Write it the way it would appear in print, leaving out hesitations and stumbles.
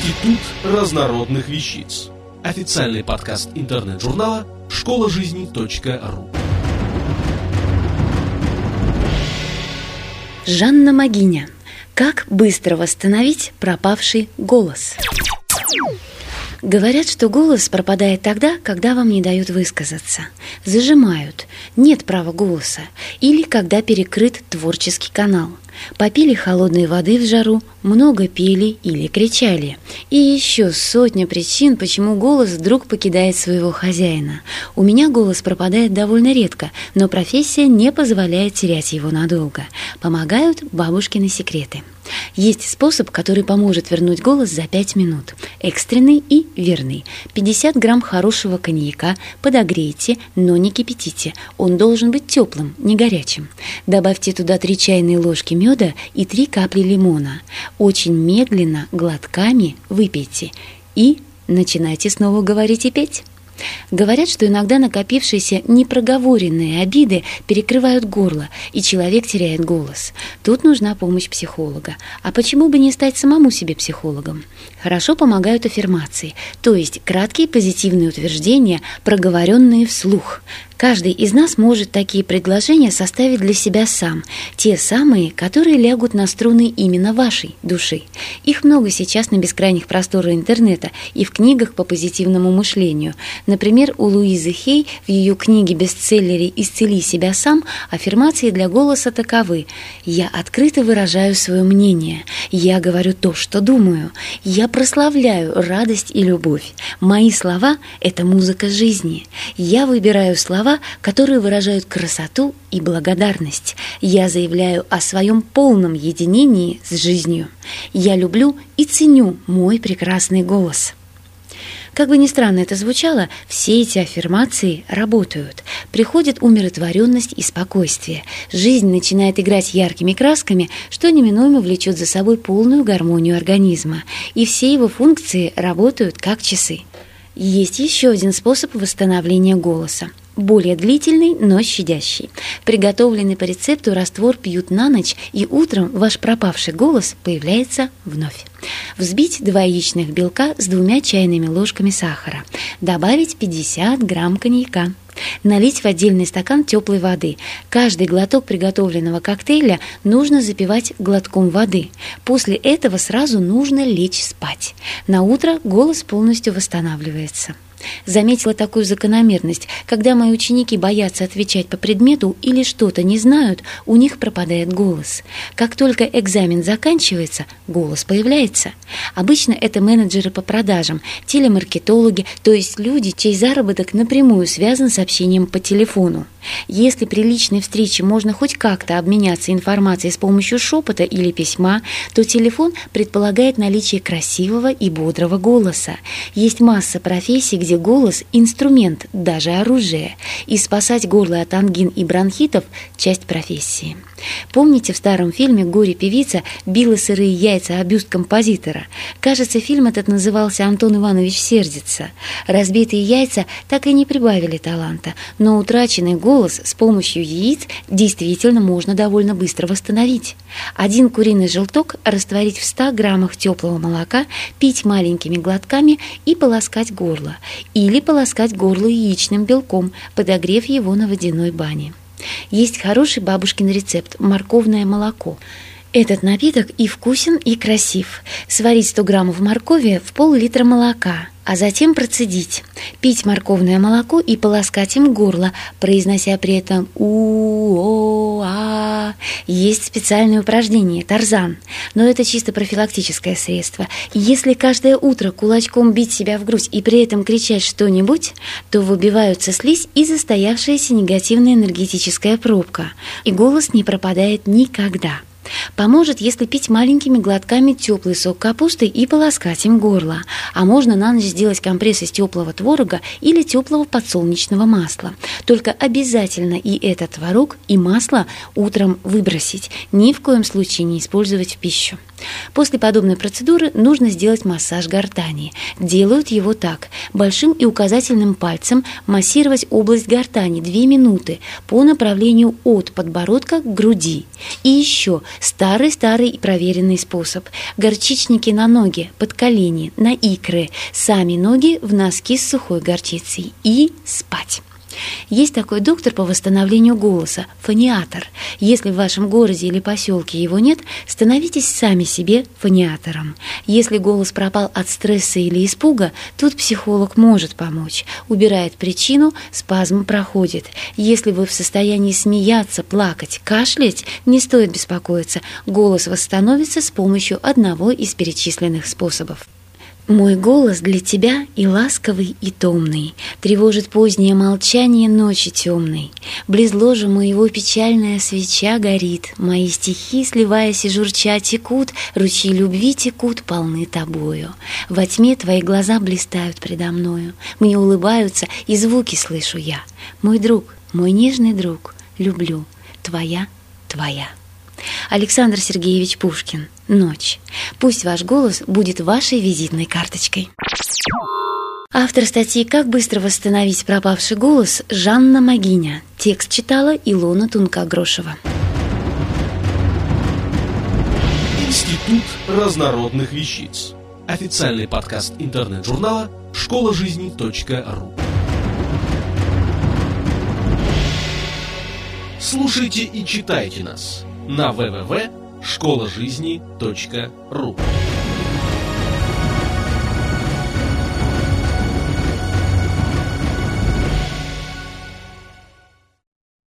Институт разнородных вещиц. Официальный подкаст интернет-журнала школажизни.ру. Жанна Магиня. Как быстро восстановить пропавший голос? Говорят, что голос пропадает тогда, когда вам не дают высказаться, зажимают, нет права голоса, или когда перекрыт творческий канал. Попили холодной воды в жару, много пели или кричали. И еще сотня причин, почему голос вдруг покидает своего хозяина. У меня голос пропадает довольно редко, но профессия не позволяет терять его надолго. Помогают бабушкины секреты. Есть способ, который поможет вернуть голос за 5 минут. Экстренный и верный. 50 грамм хорошего коньяка подогрейте, но не кипятите. Он должен быть теплым, не горячим. Добавьте туда 3 чайные ложки меда и 3 капли лимона. Очень медленно, глотками выпейте. И начинайте снова говорить и петь. Говорят, что иногда накопившиеся непроговоренные обиды перекрывают горло, и человек теряет голос. Тут нужна помощь психолога. А почему бы не стать самому себе психологом? Хорошо помогают аффирмации, то есть краткие позитивные утверждения, проговоренные вслух. Каждый из нас может такие предложения составить для себя сам, те самые, которые лягут на струны именно вашей души. Их много сейчас на бескрайних просторах интернета и в книгах по позитивному мышлению. Например, у Луизы Хей в ее книге-бестселлере «Исцели себя сам» аффирмации для голоса таковы: «Я открыто выражаю свое мнение, я говорю то, что думаю, я прославляю радость и любовь, мои слова – это музыка жизни, я выбираю слова, которые выражают красоту и благодарность. Я заявляю о своем полном единении с жизнью. Я люблю и ценю мой прекрасный голос». Как бы ни странно это звучало, все эти аффирмации работают. Приходит умиротворенность и спокойствие. Жизнь начинает играть яркими красками, что неминуемо влечет за собой полную гармонию организма. И все его функции работают как часы. Есть еще один способ восстановления голоса. Более длительный, но щадящий. Приготовленный по рецепту раствор пьют на ночь, и утром ваш пропавший голос появляется вновь. Взбить 2 яичных белка с 2 чайными ложками сахара. Добавить 50 грамм коньяка. Налить в отдельный стакан теплой воды. Каждый глоток приготовленного коктейля нужно запивать глотком воды. После этого сразу нужно лечь спать. На утро голос полностью восстанавливается. Заметила такую закономерность: когда мои ученики боятся отвечать по предмету или что-то не знают, у них пропадает голос. Как только экзамен заканчивается, голос появляется. Обычно это менеджеры по продажам, телемаркетологи, то есть люди, чей заработок напрямую связан с общением по телефону. Если при личной встрече можно хоть как-то обменяться информацией с помощью шепота или письма, то телефон предполагает наличие красивого и бодрого голоса. Есть масса профессий, где голос – инструмент, даже оружие, и спасать горло от ангин и бронхитов – часть профессии. Помните, в старом фильме горе-певица била сырые яйца о бюст композитора? Кажется, фильм этот назывался «Антон Иванович сердится». Разбитые яйца так и не прибавили таланта, но утраченный голос с помощью яиц действительно можно довольно быстро восстановить. 1 куриный желток растворить в 100 граммах теплого молока, пить маленькими глотками и полоскать горло. Или полоскать горло яичным белком, подогрев его на водяной бане. Есть хороший бабушкин рецепт – морковное молоко. Этот напиток и вкусен, и красив. Сварить 100 граммов моркови в пол-литра молока, а затем процедить. Пить морковное молоко и полоскать им горло, произнося при этом у-о-а. Есть специальное упражнение «Тарзан», но это чисто профилактическое средство. Если каждое утро кулачком бить себя в грудь и при этом кричать что-нибудь, то выбиваются слизь и застоявшаяся негативная энергетическая пробка, и голос не пропадает никогда. Поможет, если пить маленькими глотками теплый сок капусты и полоскать им горло. А можно на ночь сделать компресс из теплого творога или теплого подсолнечного масла. Только обязательно и этот творог, и масло утром выбросить. Ни в коем случае не использовать в пищу. После подобной процедуры нужно сделать массаж гортани. Делают его так: большим и указательным пальцем массировать область гортани 2 минуты по направлению от подбородка к груди. И еще Старый-старый и проверенный способ. Горчичники на ноги, под колени, на икры, сами ноги в носки с сухой горчицей и спать. Есть такой доктор по восстановлению голоса – фониатор. Если в вашем городе или поселке его нет, становитесь сами себе фониатором. Если голос пропал от стресса или испуга, тут психолог может помочь. Убирает причину, спазм проходит. Если вы в состоянии смеяться, плакать, кашлять, не стоит беспокоиться. Голос восстановится с помощью одного из перечисленных способов. Мой голос для тебя и ласковый, и томный, тревожит позднее молчание ночи темной. Близ ложа моего печальная свеча горит, мои стихи, сливаясь и журча, текут, ручьи любви текут, полны тобою. Во тьме твои глаза блистают предо мною, мне улыбаются, и звуки слышу я. Мой друг, мой нежный друг, люблю, твоя. Александр Сергеевич Пушкин. Ночь. Пусть ваш голос будет вашей визитной карточкой. Автор статьи «Как быстро восстановить пропавший голос» Жанна Магиня. Текст читала Илона Тунка-Грошева. Институт разнородных вещиц. Официальный подкаст интернет-журнала школажизни.ру. Слушайте и читайте нас на www.школажизни.ру.